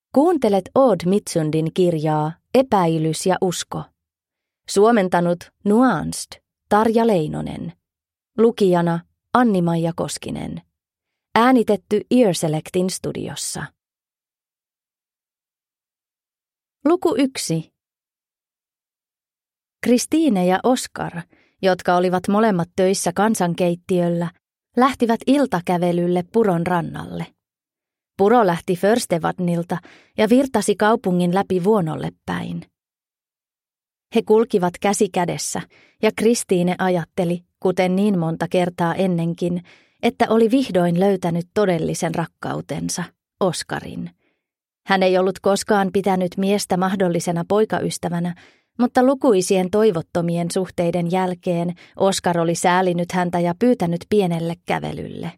Kuuntelet Odd Mitsundin kirjaa Epäilys ja usko. Suomentanut Nuanced Tarja Leinonen. Lukijana Anni-Maija Koskinen. Äänitetty Earselectin studiossa. Luku 1. Kristiine ja Oskar, jotka olivat molemmat töissä kansankeittiöllä, lähtivät iltakävelylle Puron rannalle. Puro lähti Förstevadnilta ja virtasi kaupungin läpi Vuonolle päin. He kulkivat käsi kädessä, ja Kristiine ajatteli, kuten niin monta kertaa ennenkin, että oli vihdoin löytänyt todellisen rakkautensa, Oskarin. Hän ei ollut koskaan pitänyt miestä mahdollisena poikaystävänä, mutta lukuisien toivottomien suhteiden jälkeen Oskar oli säälinyt häntä ja pyytänyt pienelle kävelylle.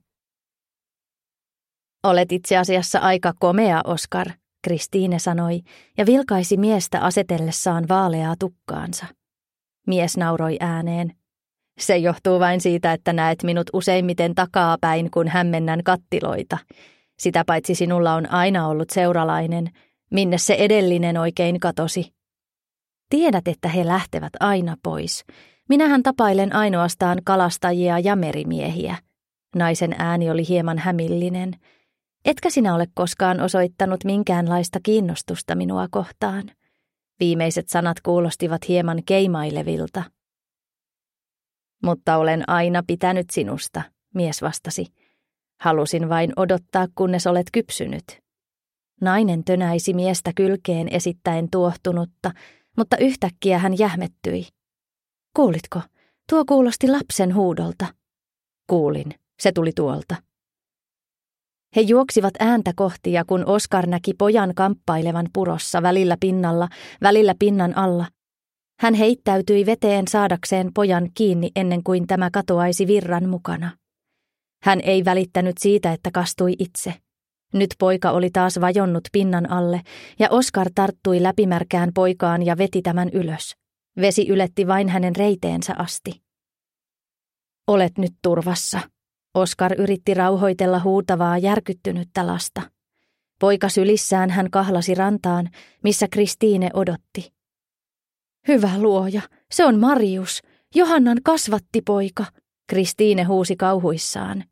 Olet itse asiassa aika komea, Oskar, Kristiine sanoi ja vilkaisi miestä asetellessaan vaaleaa tukkaansa. Mies nauroi ääneen. Se johtuu vain siitä, että näet minut useimmiten takapäin, kun hämmennän kattiloita. Sitä paitsi sinulla on aina ollut seuralainen, minne se edellinen oikein katosi. Tiedät, että he lähtevät aina pois. Minähän tapailen ainoastaan kalastajia ja merimiehiä. Naisen ääni oli hieman hämillinen. Etkä sinä ole koskaan osoittanut minkäänlaista kiinnostusta minua kohtaan. Viimeiset sanat kuulostivat hieman keimailevilta. Mutta olen aina pitänyt sinusta, mies vastasi. Halusin vain odottaa, kunnes olet kypsynyt. Nainen tönäisi miestä kylkeen esittäen tuohtunutta, mutta yhtäkkiä hän jähmettyi. Kuulitko? Tuo kuulosti lapsen huudolta. Kuulin, se tuli tuolta. He juoksivat ääntä kohti ja kun Oskar näki pojan kamppailevan purossa välillä pinnalla, välillä pinnan alla, hän heittäytyi veteen saadakseen pojan kiinni ennen kuin tämä katoaisi virran mukana. Hän ei välittänyt siitä, että kastui itse. Nyt poika oli taas vajonnut pinnan alle ja Oskar tarttui läpimärkään poikaan ja veti tämän ylös. Vesi yletti vain hänen reiteensä asti. Olet nyt turvassa. Oskar yritti rauhoitella huutavaa järkyttynyttä lasta. Poika sylissään hän kahlasi rantaan, missä Kristiine odotti. Hyvä luoja, se on Marius, Johannan kasvattipoika, Kristiine huusi kauhuissaan.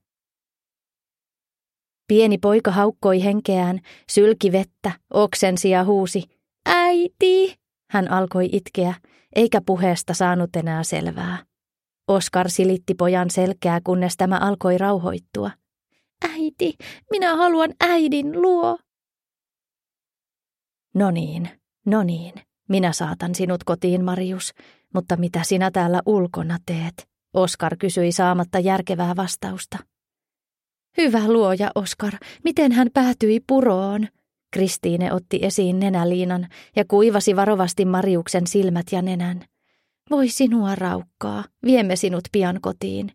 Pieni poika haukkoi henkeään, sylki vettä, oksensi ja huusi. Äiti! Hän alkoi itkeä, eikä puheesta saanut enää selvää. Oskar silitti pojan selkää, kunnes tämä alkoi rauhoittua. Äiti, minä haluan äidin luo. No niin, minä saatan sinut kotiin, Marius, mutta mitä sinä täällä ulkona teet? Oskar kysyi saamatta järkevää vastausta. Hyvä luoja, Oskar, miten hän päätyi Puroon? Kristiine otti esiin nenäliinan ja kuivasi varovasti Mariuksen silmät ja nenän. Voi sinua raukkaa, viemme sinut pian kotiin.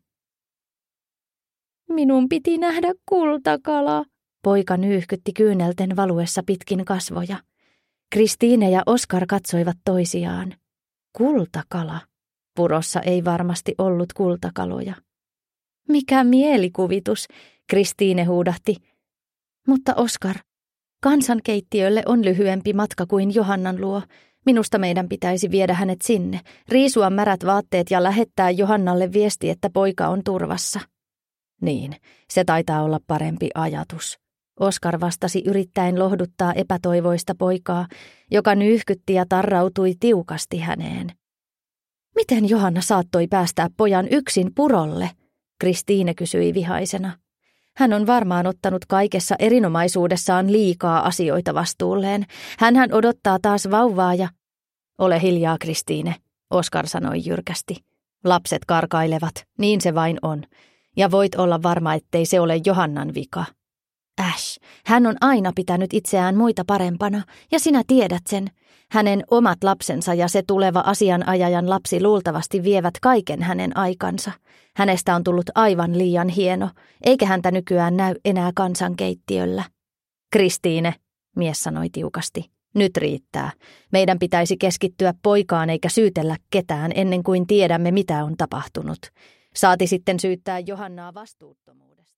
Minun piti nähdä kultakala, poika nyyhkytti kyynelten valuessa pitkin kasvoja. Kristiine ja Oskar katsoivat toisiaan. Kultakala. Purossa ei varmasti ollut kultakaloja. Mikä mielikuvitus, Kristiine huudahti. Mutta Oskar, kansankeittiölle on lyhyempi matka kuin Johannan luo. Minusta meidän pitäisi viedä hänet sinne, riisua märät vaatteet ja lähettää Johannalle viesti, että poika on turvassa. Niin, se taitaa olla parempi ajatus. Oskar vastasi yrittäen lohduttaa epätoivoista poikaa, joka nyyhkytti ja tarrautui tiukasti häneen. Miten Johanna saattoi päästää pojan yksin Purolle? Kristiine kysyi vihaisena. Hän on varmaan ottanut kaikessa erinomaisuudessaan liikaa asioita vastuulleen. Hänhän odottaa taas vauvaa ja... Ole hiljaa, Kristiine, Oskar sanoi jyrkästi. Lapset karkailevat, niin se vain on. Ja voit olla varma, ettei se ole Johannan vika. Hän on aina pitänyt itseään muita parempana, ja sinä tiedät sen. Hänen omat lapsensa ja se tuleva asianajajan lapsi luultavasti vievät kaiken hänen aikansa. Hänestä on tullut aivan liian hieno, eikä häntä nykyään näy enää kansankeittiöllä. Kristiine, mies sanoi tiukasti, nyt riittää. Meidän pitäisi keskittyä poikaan eikä syytellä ketään ennen kuin tiedämme, mitä on tapahtunut. Saati sitten syyttää Johannaa vastuuttomuudesta.